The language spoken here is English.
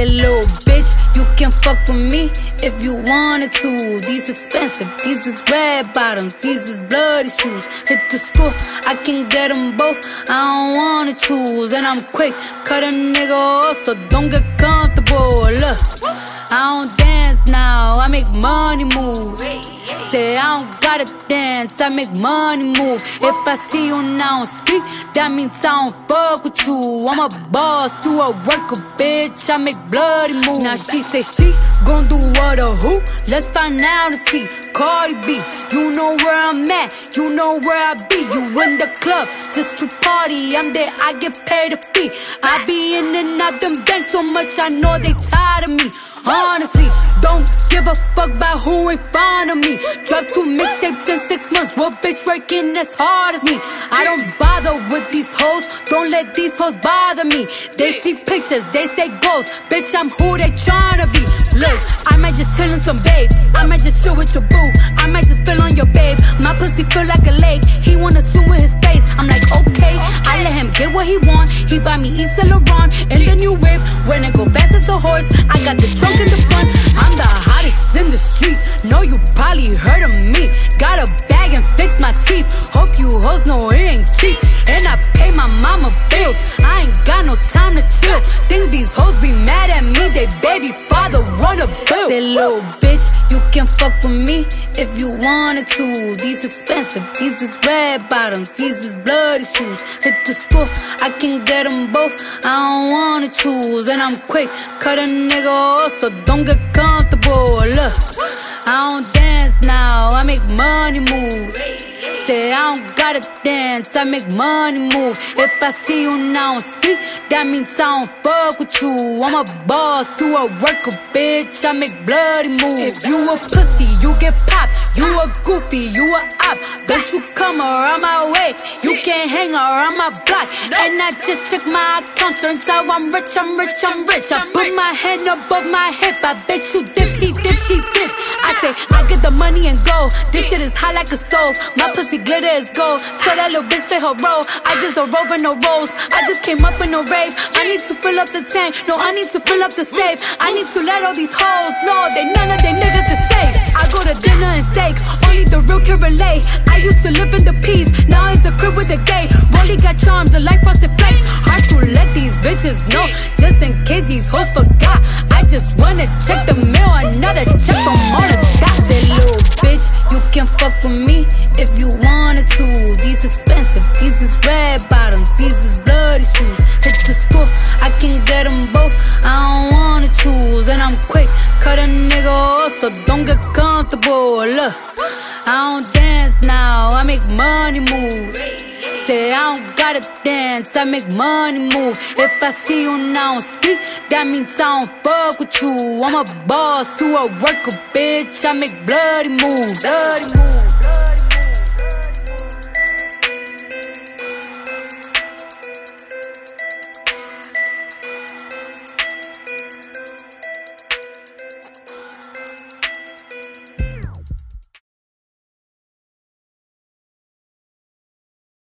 Said little bitch, you can fuck with me if you wanted to. These expensive, these is red bottoms, these is bloody shoes. Hit the school, I can get them both, I don't wanna choose. And I'm quick, cut a nigga off, so don't get comfortable. Look, I don't dance now, I make money move. Say I don't gotta dance, I make money move. If I see you now speak, that means I don't fuck with you. I'm a boss, you a worker, bitch, I make bloody moves. Now she say she gon' do what or who? Let's find out and see. Cardi B, you know where I'm at, you know where I be. You in the club just to party, I'm there, I get paid a fee. I be in and out them banks so much, I know they tired of me. Honestly, don't give a fuck about who in front of me. Dropped 2 mixtapes in 6 months. What bitch working as hard as me? I don't bother with these hoes, don't let these hoes bother me. They see pictures, they say goals, bitch, I'm who they tryna be. Look, I might just chill in some babe, I might just chill with your boo, I might just feel on your babe. My pussy feel like a lake, he wanna swim with his face. I'm like, okay, I let him get what he want. He buy me Yves Saint Laurent and the new whip. When it go fast as a horse, I got the trunk in the front. I'm the hottest in the street, know you probably heard of me. Got a bag and fix my teeth, hope you hoes know it ain't cheap. And I pay my mama bills, I ain't got no time to chill. Think these hoes be mad at me, they baby father run a bill. Say little bitch, you can fuck with me if you wanted to. These expensive, these is red bottoms, these is bloody shoes. Hit the school, I can get them both, I don't wanna choose. And I'm quick, cut a nigga off, so don't get comfortable. Look, I don't dance now, I make money moves. Say I don't gotta dance, I make money move. If I see you now speak, that means I don't fuck with you. I'm a boss, you a worker, bitch, I make bloody moves. If you a pussy, you get popped, you a goofy, you a op. Don't you come around my way, you can't hang around my block. And I just check my account, turns out I'm rich, I'm rich, I'm rich. I put my hand above my hip, I bet you dip, he dip, she dip. I say, I get the money and go, this shit is hot like a stove. My pussy glitter is gold, tell that little bitch play her role. I just a rope and no rolls, I just came up in a rave. I need to fill up the tank, no I need to fill up the safe. I need to let all these hoes know that none of they niggas is safe. I go to dinner and steak, only the real can relate. I used to live in the peace, now it's the crib with the gay. Rolly got charms, the light frosted flakes. Hard to let these bitches know, just in case these hoes forgot. I just wanna check the mail, another check from all the stocks. That little bitch, you can fuck with me if you wanted to. These expensive, these is red bottoms, these is bloody shoes. Hit the school, I can get them both, I don't wanna choose. And I'm quick, cut a nigga off, so don't get comfortable. Look, I don't dance now, I make money moves. Say I don't gotta dance, I make money move. If I see you now speak, that means I don't fuck with you. I'm a boss, you a worker, bitch, I make bloody moves.